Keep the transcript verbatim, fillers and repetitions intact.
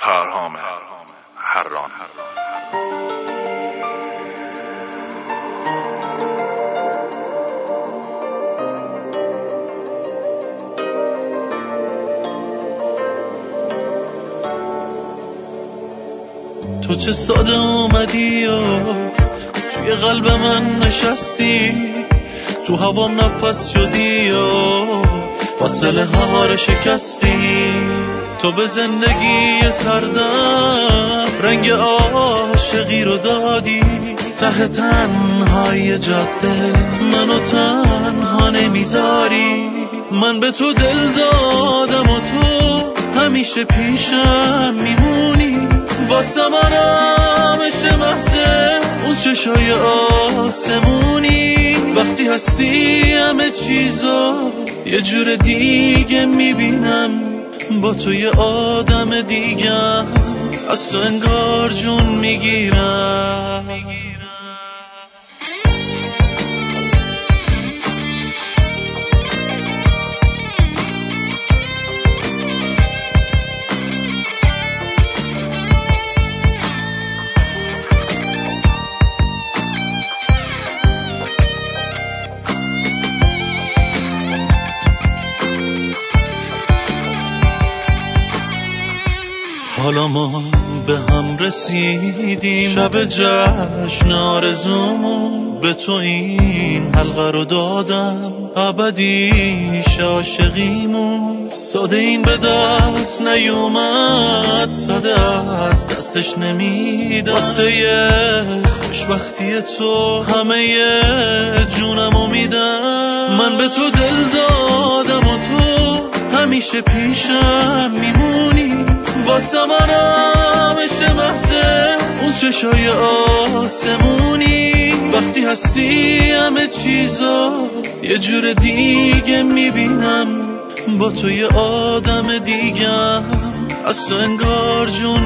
پرهام هران. تو چه ساده اومدی و توی قلب من نشستی، تو هوام نفس شدی و فاصله ها رو شکستی. تو به زندگی سردم رنگ عاشقی رو دادی، ته تنهای جاده منو تنها نمیذاری. من به تو دل دادم و تو همیشه پیشم میمونی، واسه من همیشه محضه اون چشای آسمونی. وقتی هستی همه چیزو یه جور دیگه میبینم، با تو یه آدم دیگم از تو انگار جون میگیرم. حالا ما به هم رسیدیم، شب جشن آرزومون، به تو این حلقه رو دادم ابدی عاشقیمون. ساده این به دست نیومد، ساده از دستش نمیدم. واسه خوشبختی تو همه جونمو میدم. من به تو دل دادم و تو همیشه پیشم میمونی، واسه من همیشه محضه اون چشای آسمونی. وقتی هستی همه چیزا یه جور دیگه میبینم، با تو یه آدم دیگم از تو انگار جون